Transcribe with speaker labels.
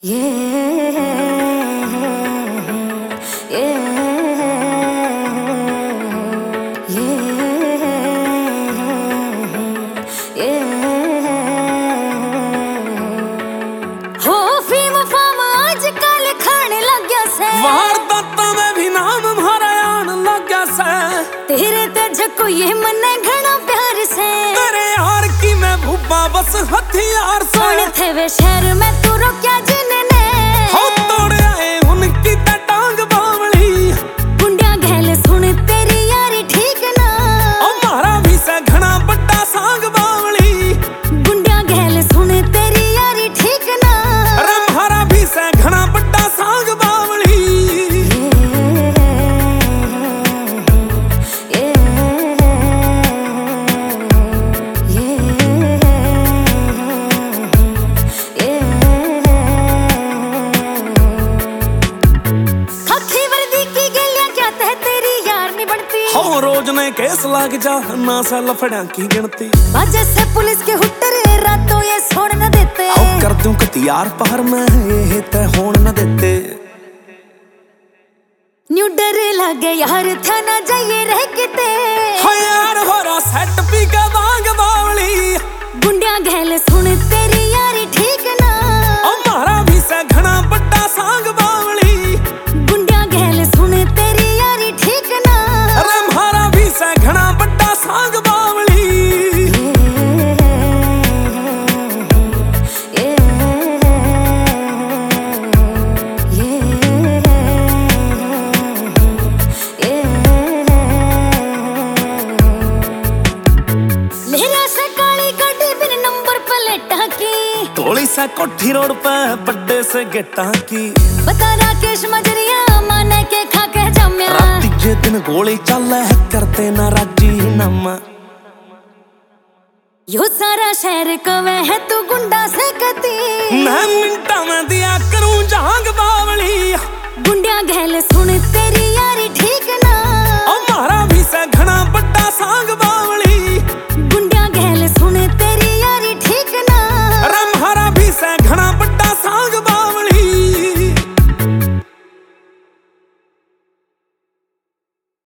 Speaker 1: तेरे तेज को ये मने घना प्यार से
Speaker 2: तेरे यार की मैं भूबा बस हथियार से
Speaker 1: कौन थे वे शहर में तू रोक्या जिनने
Speaker 2: हो तोड़ आए उनकी टांग बावली
Speaker 1: गुंडिया गहल सुन तेरी यारी ठीक ना
Speaker 2: हमारा भी से घना बड़ा सांग बावली
Speaker 1: गुंडिया गहल सुन तेरी यारी ठीक ना
Speaker 2: अरे हमारा भी से घना बड़ा सांग बावली रोज ने केस लाग जा ना सा लफड़ा की गिनती
Speaker 1: वजह से पुलिस के हुट्टर रातों ये छोड़ न देते
Speaker 2: कर दूं कतियार पहर में ये ते होड़ न देते
Speaker 1: न्यू डर लगे यार था ना जाइए रह किते
Speaker 2: हाय यार हो रहा सेट पी के वांग बावली
Speaker 1: गुंडिया गहल सुन तेरी यारी ठीक ना
Speaker 2: हमारा भी से घना बड़ा सांग बावली
Speaker 1: गुंडिया गहल सुन तेरी यारी ठीक ना
Speaker 2: अरे हमारा भी से घना बड़ा सांग बावली थोड़ी सा कोठी रोड पे बड्डे से गेटा की
Speaker 1: बता राकेश मजरिया माने के खा के जम्या
Speaker 2: रात जे दिन गोली चल है करते ना राजी नम
Speaker 1: यो सारा शहर कवे है तू गुंडा से कती
Speaker 2: मैं मिनटा में दिया करूं जहांग बावली